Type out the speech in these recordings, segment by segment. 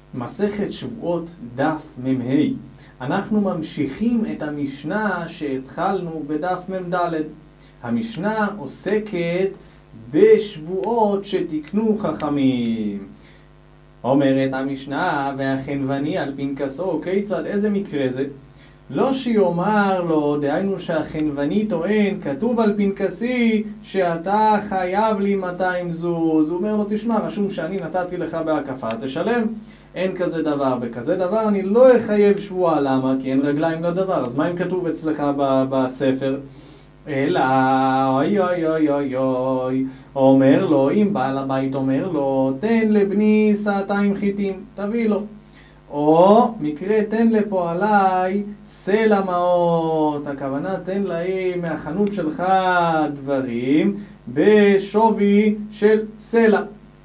מסכת שבועות דף מ"ה. אנחנו ממשיכים את המשנה שהתחלנו בדף מ"ד. המשנה עוסקת בשבועות שתיקנו חכמים. אומרת המשנה, והחנווני על פנקסו, כיצד, איזה מקרה זה? לא שיאמר לו, דהיינו שהחנווני טוען, כתוב על פנקסי שאתה חייב לי 200 זוז. הוא אומר לו, תשמע, רשום שאני נתתי לך בהקפה, תשלם. אין כזה דבר. בכזה דבר אני לא אחייב שבועה. למה? כי אין רגליים לדבר. אז מה אם כתוב אצלך בספר? אלא, אוי אוי אוי אוי אוי, אומר לו, אם בעל הבית אומר לו, תן לבני 200 חיטים, תביא לו. או מקרה, תן לפועלי סלע מעות, הכוונה תן להם מהחנות שלך דברים בשווי של סלע.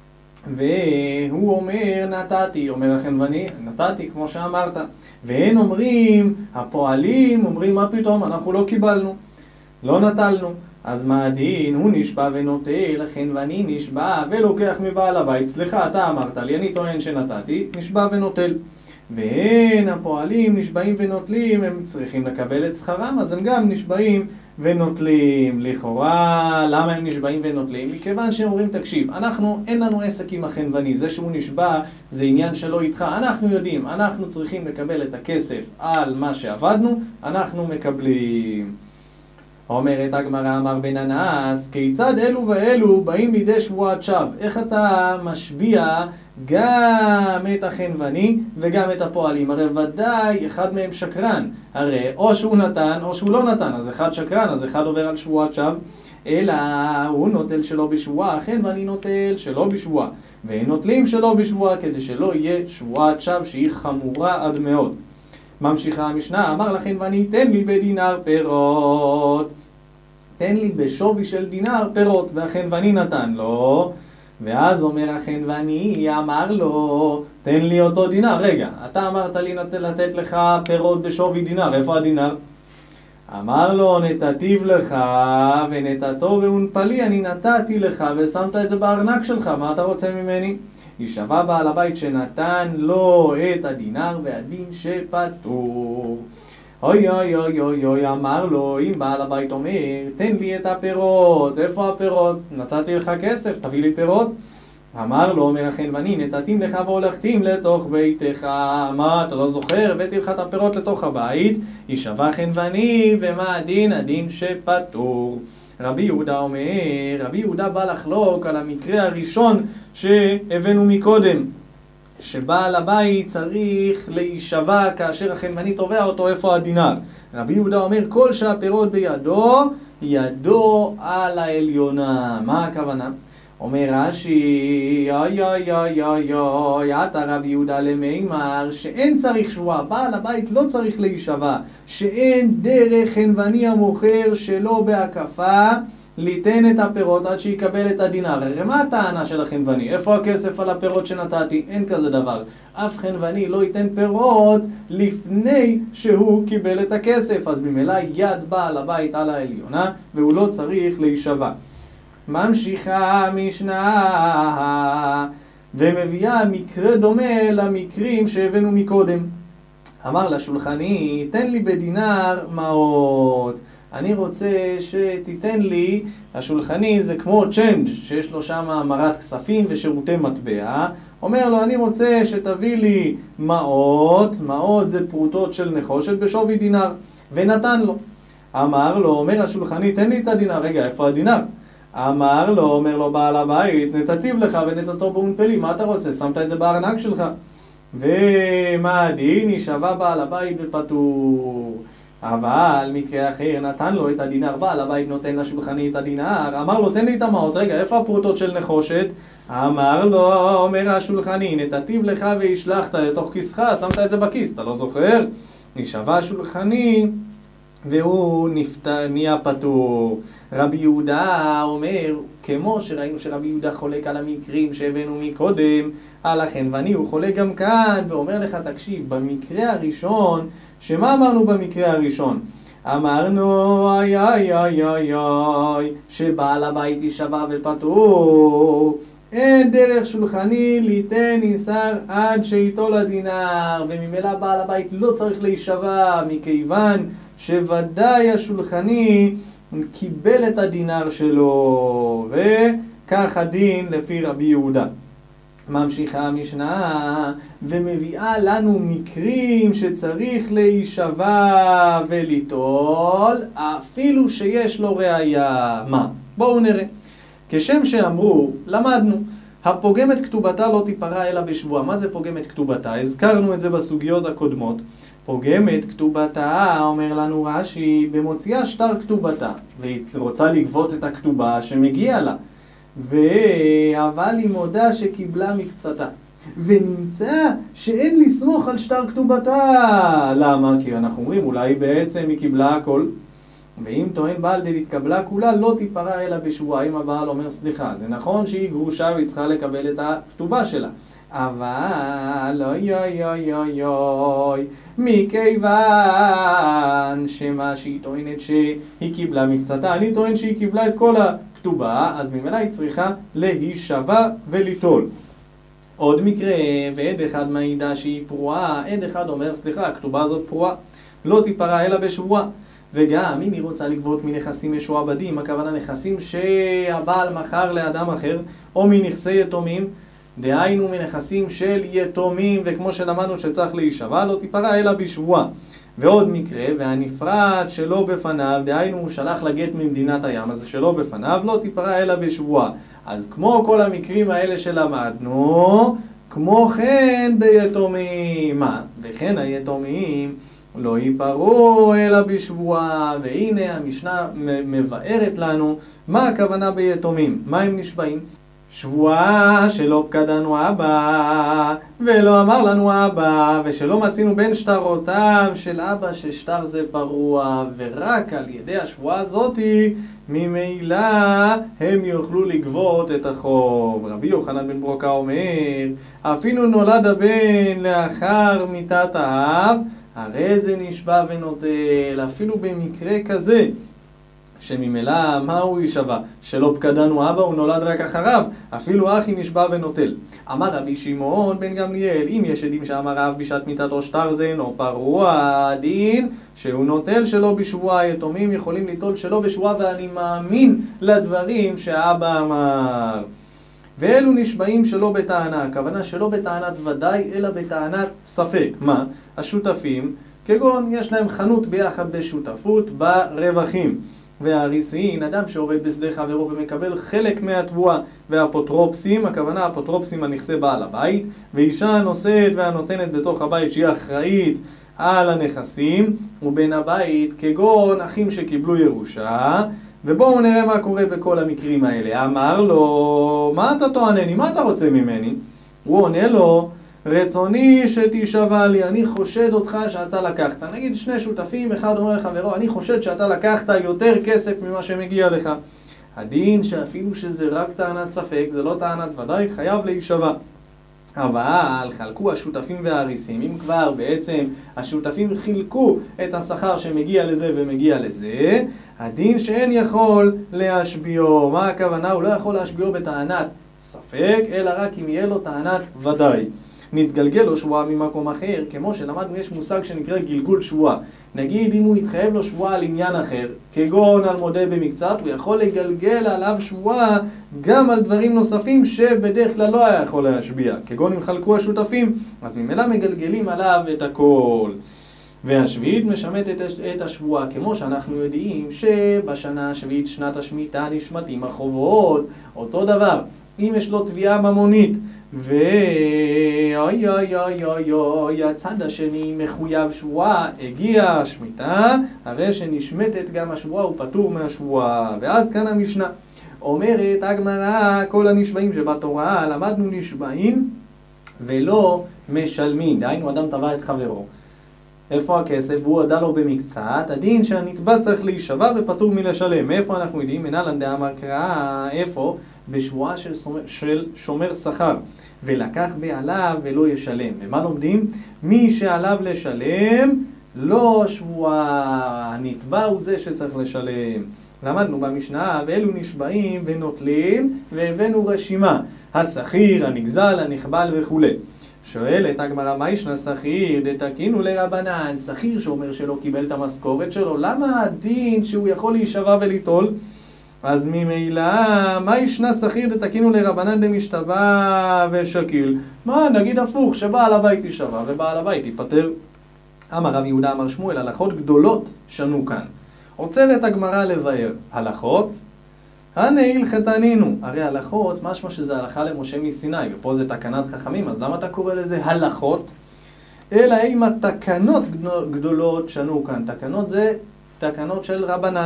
והוא אומר נתתי, אומר החנווני, נתתי כמו שאמרת. והן אומרים, הפועלים אומרים, מה פתאום, אנחנו לא קיבלנו, לא נטלנו. אז מה הדין? הוא נשבע ונוטל, החנווני נשבע ולוקח מבעל הבית. סליחה, אתה אמרת לי, אני טוען שנתתי, נשבע ונוטל. והן הפועלים נשבעים ונוטלים, הם צריכים לקבל את שכרם, אז הם גם נשבעים ונוטלים. לכאורה, למה הם נשבעים ונוטלים? מכיוון שהם אומרים, תקשיב, אין לנו עסק עם החנווני, זה שהוא נשבע זה עניין שלא איתך, אנחנו יודעים, אנחנו צריכים לקבל את הכסף על מה שעבדנו, אנחנו מקבלים. אומרת הגמרא, אמר בן אנס, כיצד אלו ואלו באים לידי שבועת שווא? איך אתה משביע גם את החנווני וגם את הפועלים? הרי ודאי אחד מהם שקרן, הרי או שהוא נתן או שהוא לא נתן, אז אחד שקרן, אז אחד עובר על שבועת שווא. אלא הוא נוטל שלא בשבועה, החנווני נוטל שלא בשבועה, והם נוטלים שלא בשבועה, כדי שלא יהיה שבועת שווא שהיא חמורה עד מאוד. ממשיכה המשנה, אמר לחנווני, תן לי בדינר פירות, תן לי בשווי של דינר פירות, והחנווני נתן לו. ואז אומר החנווני, אמר לו, תן לי אותו דינר. רגע, אתה אמרת לי לתת לך פירות בשווי דינר, איפה הדינר? אמר לו, נתתיו לך ונתתו והונפלי, אני נתתי לך ושמת את זה בארנק שלך, מה אתה רוצה ממני? ישבע בעל הבית שנתן לו את הדינר והדין שפטור. אוי אוי אוי אוי אוי, אמר לו, אם בעל הבית אומר, תן לי את הפירות, איפה הפירות? נתתי לך כסף, תביא לי פירות. אמר לו, אומר החנווני, נתתים לך והולכתים לתוך ביתך. מה, אתה לא זוכר? הבאתי לך את הפירות לתוך הבית. ישבע חנווני, ומה הדין? הדין שפטור. רבי יהודה אומר, רבי יהודה בא לחלוק על המקרה הראשון שהבאנו מקודם, שבעל הבית צריך להישבע כאשר החנווני תובע אותו, איפה הדינר? רבי יהודה אומר, כל שהפירות בידו, ידו על העליונה. מה הכוונה? אומר רש"י, אוי אוי אוי אוי אוי, עתה רבי יהודה למימר, שאין צריך שבועה, בעל הבית לא צריך להישבע, שאין דרך חנווני המוכר שלא בהקפה ליתן את הפירות עד שיקבל את הדינר. הרי מה הטענה של החנווני? איפה הכסף על הפירות שנתתי? אין כזה דבר. אף חנווני לא ייתן פירות לפני שהוא קיבל את הכסף, אז ממילא יד בעל הבית על העליונה והוא לא צריך להישבע. ממשיכה המשנה ומביאה מקרה דומה למקרים שהבאנו מקודם. אמר לשולחני, תן לי בדינר מעות, אני רוצה שתיתן לי, השולחני זה כמו צ'יינג' שיש לו שם המרת כספים ושירותי מטבע. אומר לו, אני רוצה שתביא לי מעות, מעות זה פרוטות של נחושת בשווי דינר, ונתן לו. אמר לו, אומר השולחני, תן לי את הדינר. רגע, איפה הדינר? אמר לו, אומר לו בעל הבית, נתתיו לך ונתתו בהונפלי, מה אתה רוצה? שמת את זה בארנק שלך. ומה הדין? ישבע בעל הבית ופטור. אבל מקרה אחר, נתן לו את הדינר, בעל הבית נותן לשולחני את הדינר, אמר לו, תן לי את המעות. רגע, איפה הפרוטות של נחושת? אמר לו, אומר השולחני, נתתיו לך והשלחת לתוך כיסך, שמת את זה בכיס, אתה לא זוכר? ישבע השולחני והוא נהיה פטור. רבי יהודה אומר, כמו שראינו שרבי יהודה חולק על המקרים שהבאנו מקודם, על החנווני הוא חולק גם כאן, ואומר לך, תקשיב, במקרה הראשון, שמה אמרנו במקרה הראשון? אמרנו, איי איי איי איי איי, שבעל הבית ישבע ופטור. אין דרך שולחני ליתן איסר עד שיטול הדינר, וממילא בעל הבית לא צריך להישבע, מכיוון שוודאי השולחני קיבל את הדינר שלו, וכך הדין לפי רבי יהודה. ממשיכה המשנה ומביאה לנו מקרים שצריך להישבע וליטול אפילו שיש לו ראיה. מה? בואו נראה. כשם שאמרו, למדנו, הפוגם את כתובתה לא תיפרע אלא בשבועה. מה זה פוגם את כתובתה? הזכרנו את זה בסוגיות הקודמות. פוגם את כתובתה, אומר לנו רש"י, במוציאה שטר כתובתה, והיא רוצה לגבות את הכתובה שמגיע לה. אבל היא מודה שקיבלה מקצתה, ונמצא שאין לסמוך על שטר כתובתה. למה? כי אנחנו אומרים אולי בעצם היא קיבלה הכל, ואם טוען בעל דתקבלה כולה לא תיפרע אלא בשבועה. אם הבעל אומר סליחה, זה נכון שהיא גרושה והיא צריכה לקבל את הכתובה שלה, אבל אוי אוי אוי אוי אוי, מכיוון שמה שהיא טוענת שהיא קיבלה מקצתה, אני טוען שהיא קיבלה את כל הכתובה, אז ממילא היא צריכה להישבע וליטול. עוד מקרה, ועד אחד מעידה שהיא פרועה, עד אחד אומר סליחה, הכתובה הזאת פרועה, לא תיפרע אלא בשבועה. וגם אם היא רוצה לגבות מנכסים משועבדים, הכוונה נכסים שהבעל מכר לאדם אחר, או מנכסי יתומים, דהיינו מנכסים של יתומים, וכמו שלמדנו שצריך להישבע, לא תיפרע אלא בשבועה. ועוד מקרה, והנפרד שלא בפניו, דהיינו הוא שלח לגט ממדינת הים, אז שלא בפניו לא תיפרע אלא בשבועה. אז כמו כל המקרים האלה שלמדנו, כמו כן ביתומים. מה? וכן היתומים לא ייפרעו אלא בשבועה. והנה המשנה מבארת לנו מה הכוונה ביתומים, מה הם נשבעים. שבועה שלא פקדנו אבא ולא אמר לנו אבא, ושלא מצינו בין שטרותיו של אבא ששטר זה פרוע, ורק על ידי השבועה הזאת ממילא הם יוכלו לגבות את החוב. רבי יוחנן בן ברוקה אומר, אפילו נולד הבן לאחר מיתת האב, הרי זה נשבע ונוטל. אפילו במקרה כזה שממילא מה הוא יישבע? שלא פקדנו אבא, הוא נולד רק אחריו, אפילו אחי נשבע ונוטל. אמר רבי שמעון בן גמליאל, אם יש עדים שאמר האב בשעת מיתתו שטר זה אינו פרוע, דין שהוא נוטל שלא בשבועה. יתומים יכולים ליטול שלא בשבועה, ואני מאמין לדברים שהאבא אמר. ואלו נשבעים שלא בטענה, הכוונה שלא בטענת ודאי אלא בטענת ספק. מה? השותפים, כגון יש להם חנות ביחד בשותפות ברווחים, והאריסין, אדם שעובד בשדה חברו ומקבל חלק מהתבואה, והאפוטרופסים, הכוונה אפוטרופסים על נכסי בעל הבית, ואישה נושאת והנותנת בתוך הבית שהיא אחראית על הנכסים, ובין הבית כגון אחים שקיבלו ירושה. ובואו נראה מה קורה בכל המקרים האלה. אמר לו, מה אתה טוענני? מה אתה רוצה ממני? הוא עונה לו, רצוני שתישבע לי, אני חושד אותך שאתה לקחת. נגיד שני שותפים, אחד אומר לחברו, אני חושד שאתה לקחת יותר כסף ממה שמגיע לך. הדין שאפילו שזה רק טענת ספק, זה לא טענת ודאי, חייב להישבע. אבל חלקו השותפים והאריסים, אם כבר בעצם השותפים חילקו את השכר שמגיע לזה ומגיע לזה, הדין שאין יכול להשביעו. מה הכוונה? הוא לא יכול להשביעו בטענת ספק, אלא רק אם יהיה לו טענת ודאי. נתגלגל לו שבועה ממקום אחר, כמו שלמדנו יש מושג שנקרא גלגול שבועה. נגיד אם הוא יתחייב לו שבועה על עניין אחר, כגון על מודה במקצת, הוא יכול לגלגל עליו שבועה גם על דברים נוספים שבדרך כלל לא היה יכול להשביע, כגון אם חלקו השותפים, אז ממילא מגלגלים עליו את הכל. והשביעית משמטת את השבועה, כמו שאנחנו יודעים שבשנה השביעית שנת השמיטה נשמטים החובות. אותו דבר, אם יש לו תביעה ממונית ואוי אוי אוי אוי אוי הצד השני מחויב שבועה, הגיע השמיטה, הרי שנשמטת גם השבועה, הוא פטור מהשבועה. ועד כאן המשנה. אומרת הגמרא, כל הנשבעים שבתורה למדנו נשבעים ולא משלמים. דהיינו אדם תבע את חברו, איפה הכסף? והוא הודה לו במקצת, הדין שהנתבע צריך להישבע ופטור מלשלם. מאיפה אנחנו יודעים? מנהלן דאמר קרא, איפה? בשבועה של שומר שכר, ולקח בעליו ולא ישלם. ומה לומדים? מי שעליו לשלם לא שבועה, הנתבע הוא זה שצריך לשלם. למדנו במשנה, ואלו נשבעים ונוטלים, והבאנו רשימה. השכיר, הנגזל, הנכבל וכו'. שואלת הגמרא, מה ישנה שכיר דתקינו לרבנן? שכיר שאומר שלא קיבל את המשכורת שלו, למה הדין שהוא יכול להישבע וליטול? אז ממילא, מה ישנה שכיר דתקינו לרבנן דמשתבע ושקיל? מה, נגיד הפוך, שבעל הבית יישבע ובעל הבית ייפטר. אמר רב יהודה אמר שמואל, הלכות גדולות שנו כאן. עוצרת הגמרא לבאר, הלכות? הנה הלכתנינו. הרי הלכות, משמע שזה הלכה למשה מסיני, ופה זה תקנת חכמים, אז למה אתה קורא לזה הלכות? אלא אם התקנות גדולות שנו כאן. תקנות זה תקנות של רבנן.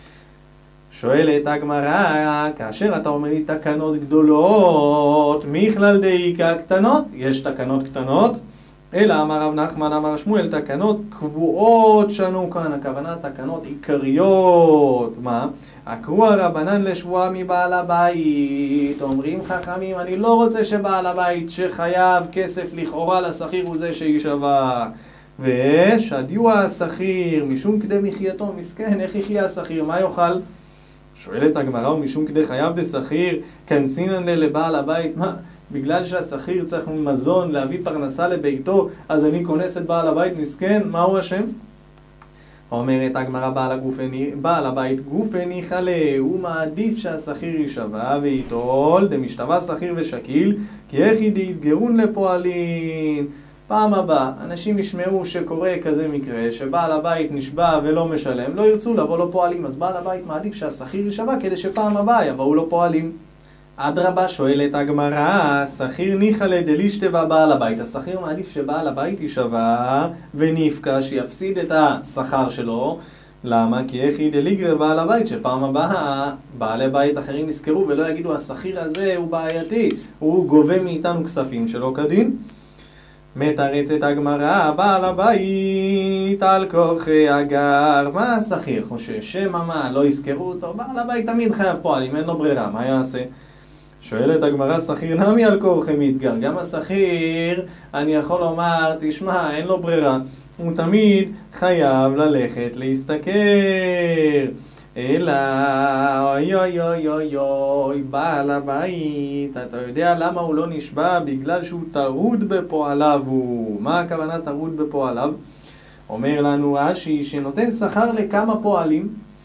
שואלת הגמרא, כאשר אתה אומר לי תקנות גדולות, מכלל דאיקה קטנות? יש תקנות קטנות? אלא אמר רב נחמן אמר שמואל, תקנות קבועות שנו כאן, הכוונה תקנות עיקריות. מה? עקרו הרבנן לשבועה מבעל הבית. אומרים חכמים, אני לא רוצה שבעל הבית שחייב כסף לכאורה לשכיר הוא זה שישבע. ושדיוע השכיר משום כדי מחייתו, מסכן, איך יחיה השכיר, מה יאכל? שואלת הגמרא, ומשום כדי חייב דשכיר כנסינן לבעל הבית, מה? בגלל שהשכיר צריך מזון להביא פרנסה לביתו, אז אני כונס את בעל הבית מסכן, מהו השם? אומרת הגמרא, בעל הבית גופני חלה, הוא מעדיף שהשכיר יישבע ויטול, דמשתבע שכיר ושקיל, כי איך יתגרון לפועלים. פעם הבאה, אנשים ישמעו שקורה כזה מקרה, שבעל הבית נשבע ולא משלם, לא ירצו לבוא לו פועלים, אז בעל הבית מעדיף שהשכיר יישבע כדי שפעם הבאה יבואו לו פועלים. אדרבה, שואלת הגמרא, שכיר ניחא לדלישתבע בעל הבית. השכיר מעדיף שבעל הבית יישבע ונפקע, שיפסיד את השכר שלו. למה? כי איך דליגרא בעל הבית, שפעם הבאה בעלי בית אחרים יזכרו ולא יגידו השכיר הזה הוא בעייתי, הוא גובה מאיתנו כספים שלא כדין. מתרצת הגמרא, בעל הבית על כורחי הגר. מה השכיר חושש? שמא מה, לא יזכרו אותו? בעל הבית תמיד חייב פועלים, אין לו ברירה, מה יעשה? שואלת הגמרא, שכיר נמי על כורחי מתגר. גם השכיר, אני יכול לומר, תשמע, אין לו ברירה, הוא תמיד חייב ללכת להסתכר. אלא, אוי אוי אוי אוי אוי, בעל הבית, אתה יודע למה הוא לא נשבע? בגלל שהוא טרוד בפועליו. מה הכוונה טרוד בפועליו? אומר לנו רש"י שנותן שכר לכמה פועלים,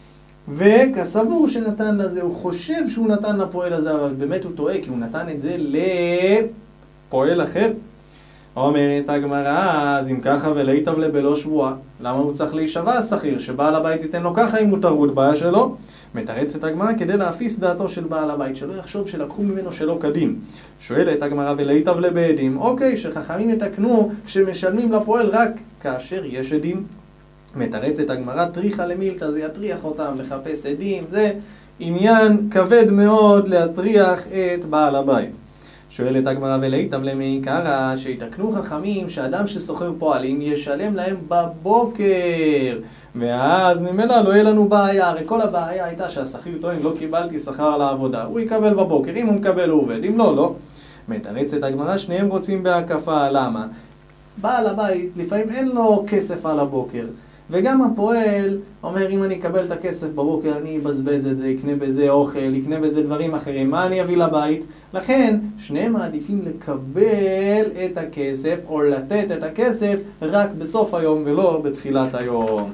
וכסבור שנתן לזה, הוא חושב שהוא נתן לפועל הזה, אבל באמת הוא טועה, כי הוא נתן את זה לפועל אחר. אומרת הגמרא, אז אם ככה ולהיטב לבלא שבועה, למה הוא צריך להישבע השכיר? שבעל הבית ייתן לו ככה אם הוא טרוד, בעיה שלו. מתרצת הגמרא כדי להפיס דעתו של בעל הבית, שלא יחשוב שלקחו ממנו שלא קדים. שואלת הגמרא ולהיטב לבעדים, אוקיי, שחכמים יתקנו שמשלמים לפועל רק כאשר יש עדים. מתרצת הגמרא, טריחא למילתא, זה יטריח אותם לחפש עדים, זה עניין כבד מאוד להטריח את בעל הבית. שואלת הגמרא ולהיטב למי קרא, שיתקנו חכמים שאדם שסוחר פועלים ישלם להם בבוקר, ואז ממילא לא יהיה לנו בעיה. הרי כל הבעיה הייתה שהשכיר טוען לא קיבלתי שכר על העבודה, הוא יקבל בבוקר, אם הוא מקבל הוא עובד, אם לא, לא. מתרצת הגמרא, שניהם רוצים בהקפה. למה? בעל הבית לפעמים אין לו כסף על הבוקר, וגם הפועל אומר, אם אני אקבל את הכסף בבוקר, אני אבזבז את זה, יקנה בזה אוכל, יקנה בזה דברים אחרים, מה אני אביא לבית? לכן, שניהם מעדיפים לקבל את הכסף, או לתת את הכסף, רק בסוף היום ולא בתחילת היום.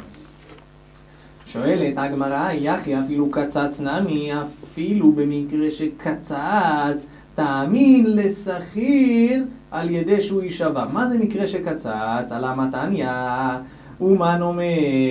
שואלת הגמרא, יחי אפילו קצץ נמי, אפילו במקרה שקצץ, תאמין לשכיר על ידי שהוא יישבע. מה זה מקרה שקצץ? על המתניה. אומן אומר,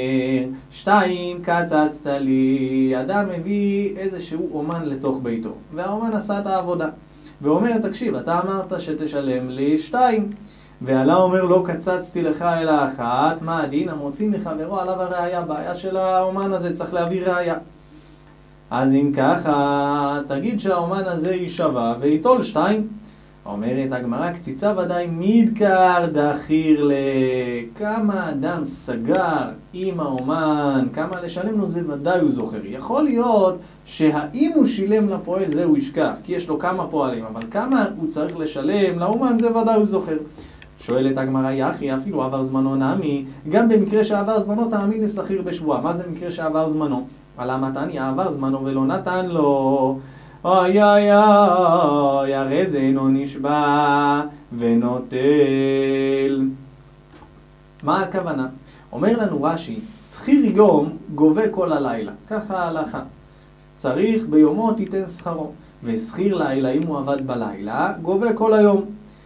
2 קצצת לי. אדם מביא איזשהו אומן לתוך ביתו, והאומן עשה את העבודה ואומר, תקשיב, אתה אמרת שתשלם לי 2, ועלה אומר, לא קצצתי לך אלא 1. מה הדין? המוציא מחברו עליו הראיה. בעיה של האומן הזה, צריך להביא ראיה. אז אם ככה, תגיד שהאומן הזה יישבע ויטול 2. אומרת הגמרא, קציצה ודאי מדקר דחיר לכמה אדם סגר עם האומן, כמה לשלם לו, זה ודאי הוא זוכר. יכול להיות שהאם הוא שילם לפועל זה הוא ישכח, כי יש לו כמה פועלים, אבל כמה הוא צריך לשלם לאומן זה ודאי הוא זוכר. שואלת הגמרא, יחי אפילו עבר זמנו נמי, גם במקרה שעבר זמנו תאמין לשכיר בשבועה. מה זה מקרה שעבר זמנו? על המתניה עבר זמנו ולא נתן לו. אוי אוי אוי, הרי זה אינו נשבע ונוטל. מה הכוונה? אומר לנו רש"י, שכיר יום גובה כל הלילה, ככה ההלכה. צריך ביומו תיתן שכרו, ושכיר לילה אם הוא עבד בלילה, גובה כל היום.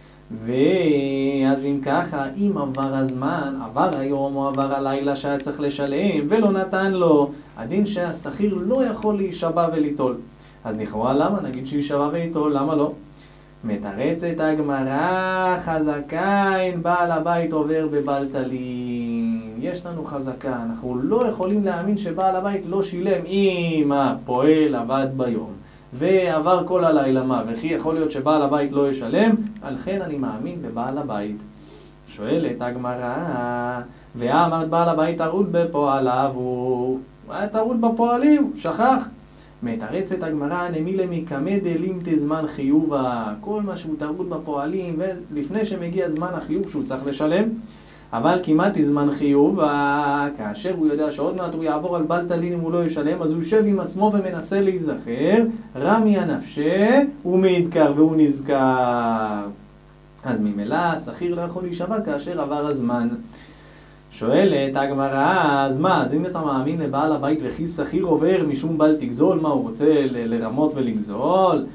ואז אם ככה, אם עבר הזמן, עבר היום או עבר הלילה שהיה צריך לשלם ולא נתן לו, הדין שהשכיר לא יכול להישבע וליטול. אז לכאורה למה? נגיד שישבע וליטול, למה לא? מתרצת הגמרא, חזקה אין בעל הבית עובר בבלתלין. יש לנו חזקה, אנחנו לא יכולים להאמין שבעל הבית לא שילם. אם הפועל עבד ביום ועבר כל הלילה מה, וכי יכול להיות שבעל הבית לא ישלם, על כן אני מאמין בבעל הבית. שואלת הגמרא, ואמרת בעל הבית טרוד בפועליו, הוא היה טרוד בפועלים, שכח. מתרצת הגמרא, נמילה מקמא דלימתא זמן חיובה, כל מה שהוא טרוד בפועלים, ולפני שמגיע זמן החיוב שהוא צריך לשלם, אבל כמעט זמן חיוב, כאשר הוא יודע שעוד מעט הוא יעבור על בלתלין אם הוא לא ישלם, אז הוא יושב עם עצמו ומנסה להיזכר, רמי הנפשה ומעדכר והוא נזכר. אז ממילא שכיר לא יכול להישבע כאשר עבר הזמן. שואלת הגמרא, אז מה, אז אם אתה מאמין לבעל הבית וכי שכיר עובר משום בל תגזול, מה הוא רוצה לרמות ולגזול?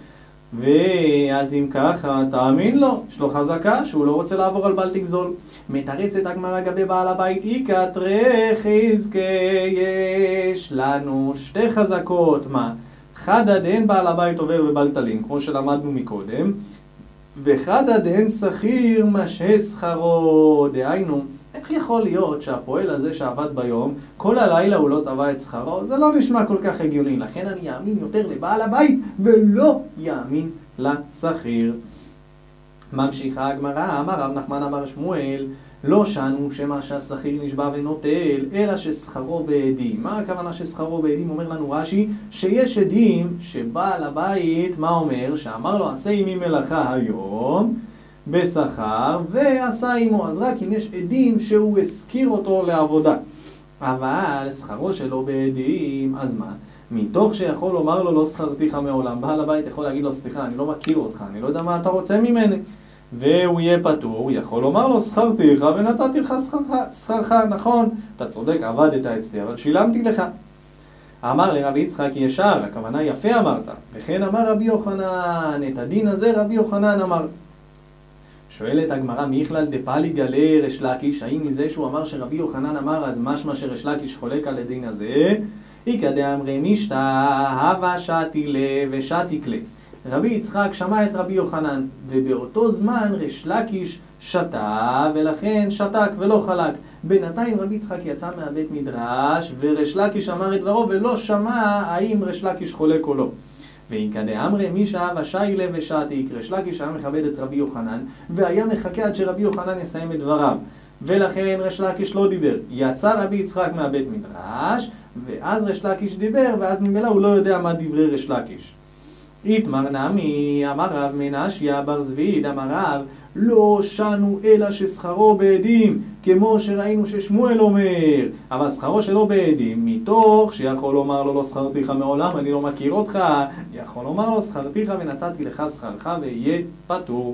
ואז אם ככה, תאמין לו, יש לו חזקה שהוא לא רוצה לעבור על בל תגזול. מתרצת הגמרא גבי בעל הבית, איקת חזקה, יש לנו שתי חזקות. מה? חדא דאין בעל הבית עובר בבלתלין, כמו שלמדנו מקודם, וחדא דאין שכיר משהה שכרו, דהיינו, איך יכול להיות שהפועל הזה שעבד ביום, כל הלילה הוא לא תבע את שכרו? זה לא נשמע כל כך הגיוני, לכן אני יאמין יותר לבעל הבית ולא יאמין לשכיר. ממשיכה הגמרא, אמר רב נחמן אמר שמואל, לא שנו שמה שהשכיר נשבע ונוטל, אלא ששכרו בעדים. מה הכוונה ששכרו בעדים? אומר לנו רש"י, שיש עדים שבעל הבית, מה אומר? שאמר לו עשה עמי מלאכה היום, בשכר, ועשה עמו. אז רק אם יש עדים שהוא הזכיר אותו לעבודה. אבל שכרו שלו בעדים, אז מה? מתוך שיכול לומר לו לא שכרתיך מעולם, בעל הבית יכול להגיד לו סליחה, אני לא מכיר אותך, אני לא יודע מה אתה רוצה ממני, והוא יהיה פטור, הוא יכול לומר לו שכרתיך ונתתי לך שכרך, נכון, אתה צודק, עבדת אצלי, אבל שילמתי לך. אמר לרבי יצחק ישר, הכוונה יפה אמרת, וכן אמר רבי יוחנן, את הדין הזה רבי יוחנן אמר. שואלת הגמרא, מי יכלל דפלי גלה ריש לקיש, האם מזה שהוא אמר שרבי יוחנן אמר, אז משמע שריש לקיש חולק על הדין הזה? איקא דאמרי מישתא הווה שתילה ושתיקלה. רבי יצחק שמע את רבי יוחנן, ובאותו זמן ריש לקיש שתה, ולכן שתק ולא חלק. בינתיים רבי יצחק יצא מהבית מדרש, וריש לקיש אמר את דברו, ולא שמע האם ריש לקיש חולק או לא. ואיקא דאמרי מישתא הווה שתילה ושתיק, ריש לקיש היה מכבד את רבי יוחנן, והיה מחכה עד שרבי יוחנן יסיים את דבריו. ולכן ריש לקיש לא דיבר. יצא רבי יצחק מהבית מדרש, ואז ריש לקיש דיבר, ואז ממילא הוא לא יודע מה דברי ריש לקיש. איתמר נמי, אמר רב מנשיה בר זביד, אמר רב, לא שנו אלא ששכרו בעדים, כמו שראינו ששמואל אומר, אבל שכרו שלו בעדים, מתוך שיכול לומר לו לא שכרתיך מעולם, אני לא מכיר אותך, יכול לומר לו שכרתיך ונתתי לך שכרך ויהיה פטור.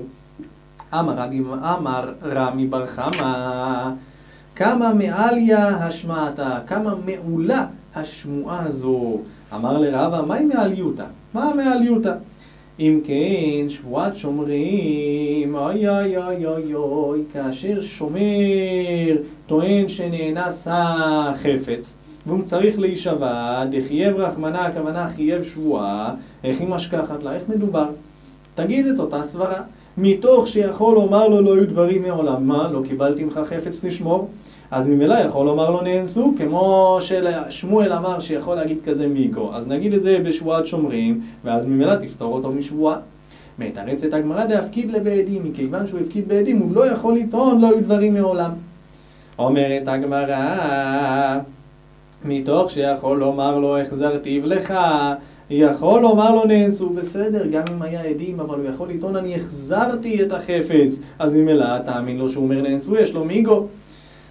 אמר רמי בר חמא, כמה מעליה השמעתה, כמה מעולה השמועה הזו. אמר לרבא, מהי מעליותה? מה המעליותה? אם כן, שבועת שומרים, אוי אוי אוי אוי אוי, כאשר שומר טוען שנאנס החפץ, והוא צריך להישבע, דחייב רחמנה, הכוונה חייב שבועה, איך היא משכחת לה, איך מדובר? תגיד את אותה סברה, מתוך שיכול לומר לו לא היו דברים מעולם, מה? לא קיבלתי ממך חפץ לשמור? אז ממילא יכול לומר לו נאנסו, כמו ששמואל אמר שיכול להגיד כזה מיגו. אז נגיד את זה בשבועת שומרים, ואז ממילא תפתור אותו משבועה. מתרצת הגמרא דהפקיד לבעדים, מכיוון שהוא הפקיד בעדים, הוא לא יכול לטעון לא היו דברים מעולם. אומרת הגמרא, מתוך שיכול לומר לו החזרתיו לך, יכול לומר לו נאנסו, בסדר, גם אם היה עדים, אבל הוא יכול לטעון אני החזרתי את החפץ, אז ממילא תאמין לו שהוא אומר נאנסו, יש לו מיגו.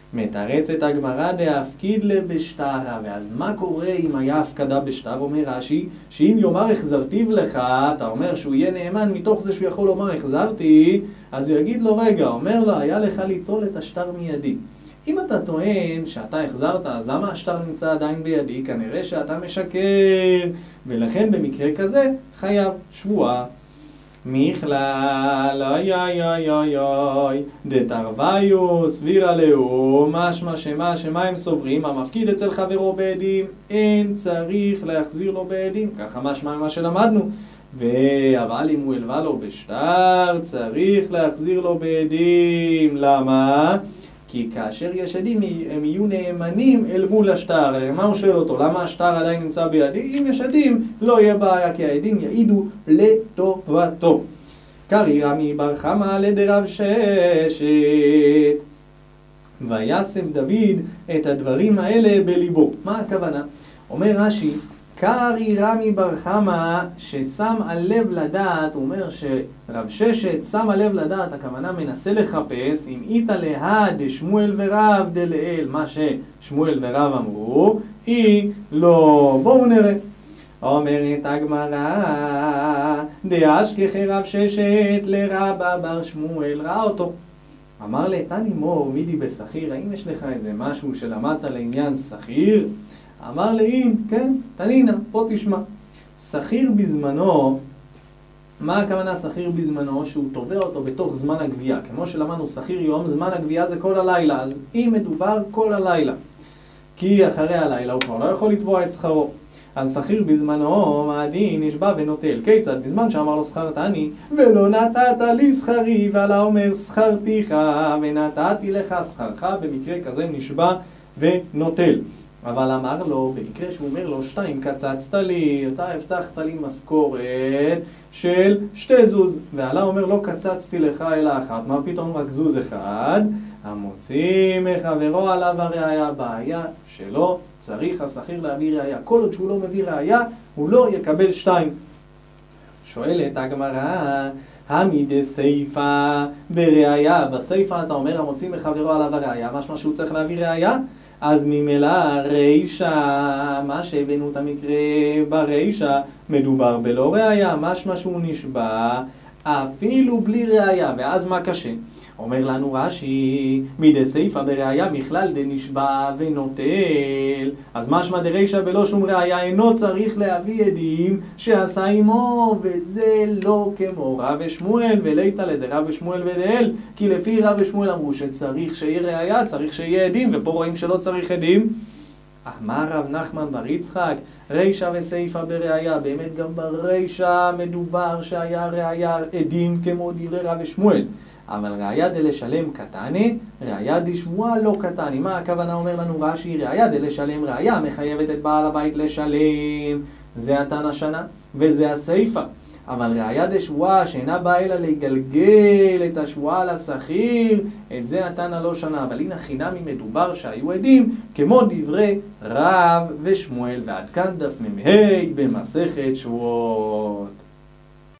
מתרצת הגמרא דהפקיד לבשטרה. ואז מה קורה אם היה הפקדה בשטר? אומר רש"י, שאם יאמר החזרתיו לך, אתה אומר שהוא יהיה נאמן מתוך זה שהוא יכול לומר החזרתי, אז הוא יגיד לו רגע, אומר לו, היה לך ליטול את השטר מידי. אם אתה טוען שאתה החזרת, אז למה השטר נמצא עדיין בידי? כנראה שאתה משקר, ולכן במקרה כזה חייב שבועה. מכלל, אוי אוי אוי אוי אוי, דתרוויו סבירה לאו, משמע שמה הם סוברים, המפקיד אצל חברו בעדים, אין צריך להחזיר לו בעדים, ככה משמע מה שלמדנו. אבל אם הוא הלווה לו בשטר, צריך להחזיר לו בעדים. למה? כי כאשר יש עדים הם יהיו נאמנים אל מול השטר. מה הוא שואל אותו? למה השטר עדיין נמצא בידי? אם יש עדים לא יהיה בעיה, כי העדים יעידו לטובתו. קרי רמי בר חמא לדרב ששת, וישם דוד את הדברים האלה בליבו. מה הכוונה? אומר רש"י, קרי רמי בר חמא ששם הלב לדעת, הוא אומר שרב ששת שם הלב לדעת, הכוונה מנסה לחפש אם איתה לה דשמואל ורב דלאל, מה ששמואל ורב אמרו, היא לא. בואו נראה. אומרת הגמרא, דאשכחי רב ששת לרבא בר שמואל, ראה אותו. אמר לתני מור מידי בסחיר, האם יש לך איזה משהו שלמדת לעניין סחיר? אמר לאין, כן, תנינה, פה תשמע. סחיר בזמנו, מה הכוונה סחיר בזמנו? שהוא תובע אותו בתוך זמן הגבייה. כמו שלמדנו סחיר יום, זמן הגבייה זה כל הלילה, אז אם מדובר כל הלילה. כי אחרי הלילה הוא כבר לא יכול לתבוע את שכרו. אז סחיר בזמנו, מעדין, נשבע ונוטל. כיצד? בזמן שאמר לו שכרתני, ולא נתת לי שכרי, ועלה אומר שכרתיך, ונתתי לך שכרך, במקרה כזה נשבע ונוטל. אבל אמר לו, במקרה שהוא אומר לו, 2 קצצת לי, אתה הבטחת לי משכורת של 2 זוז. ועלה אומר, לא קצצתי לך אלא 1, מה פתאום רק זוז 1? המוציא מחברו עליו הראיה, בעיה שלא צריך השכיר להביא ראיה. כל עוד שהוא לא מביא ראיה, הוא לא יקבל 2. שואלת הגמרא, המידי סייפה בראיה, בסייפה אתה אומר, המוציא מחברו עליו הראיה, משמע שהוא צריך להביא ראיה? אז ממילא רישה, מה שהבאנו את המקרה ברישה, מדובר בלא ראיה, משמע שהוא נשבע אפילו בלי ראיה. ואז מה קשה? אומר לנו רש"י, מידי סייפה בראיה מכלל דנשבע ונוטל. אז משמע דרישה בלא שום ראיה אינו צריך להביא עדים שעשה עמו, וזה לא כמו רב ושמואל וליתא לדרב ושמואל ודאל, כי לפי רב ושמואל אמרו שצריך שיהיה ראיה, צריך שיהיה עדים, ופה רואים שלא צריך עדים. אמר רב נחמן בר יצחק, רישה וסייפה בראיה, באמת גם ברישה מדובר שהיה ראיה עדים כמו דברי רב ושמואל. אבל ראיה דלשלם קטני, ראיה דשבועה לא קטני. מה הכוונה? אומר לנו רש"י, ראיה דלשלם ראיה מחייבת את בעל הבית לשלם, זה התנא שנה וזה הסייפה. אבל ראיה דשבועה שאינה באה אלא לגלגל את השבועה לשכיר, את זה התנא לא שנה. אבל הנה חינמי מדובר שהיו עדים כמו דברי רב ושמואל. ועד כאן דף מ"ה במסכת שבועות.